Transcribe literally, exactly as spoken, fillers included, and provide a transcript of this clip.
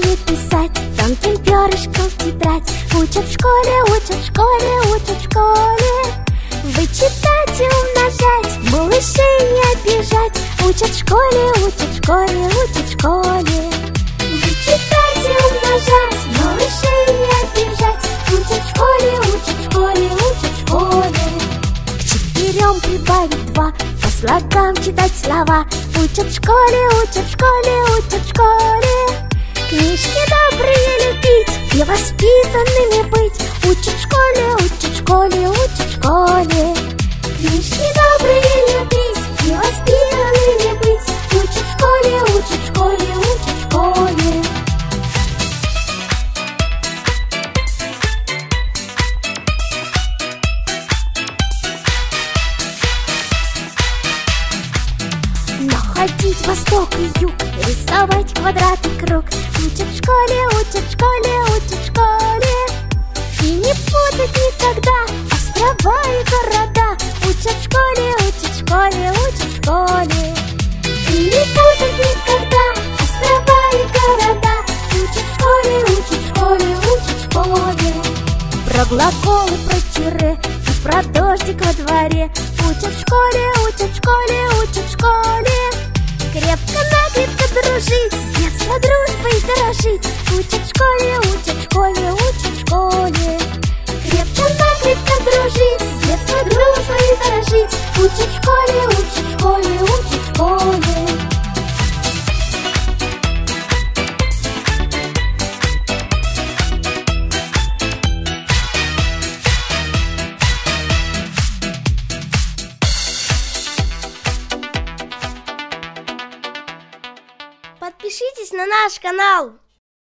умеет писать тонким перышком в тетрадь. Учат в школе, учат в школе, учат в школе. Вычитать и умножать, малышей не обижать. Учат в школе, учат в школе, учат в школе. Вычитать и умножать, малышей не обижать. Учат в школе, учат в школе, учат в школе. К четырем прибавить два, по слогам читать слова. Учат в школе, учат в школе, учат в школе. Книжки добрые любить и воспитанными быть. Учат в школе, учат в школе, учат в школе. Книжки добрые любить и воспитанными быть. Учат в школе, учат в школе, учат в школе. Находить восток и юг, рисовать квадрат и круг. Учат в школе, учат в школе, учат в школе. И не путать никогда острова и города. Учат в школе, учат в школе, учат в школе. И не путать никогда острова и города. Учат в школе, учат в школе, учат в школе. Про глаголы, про тире и про дождик во дворе. Учат в школе, учат в школе, учат в школе. Крепко-накрепко дружить, с детства дружбой дорожить. Учат в школе, учат в школе, учат в школе. Крепко-накрепко дружить, с детства дружбой дорожить. Учат в школе, учат в школе, учат в школе. Подпишитесь на наш канал.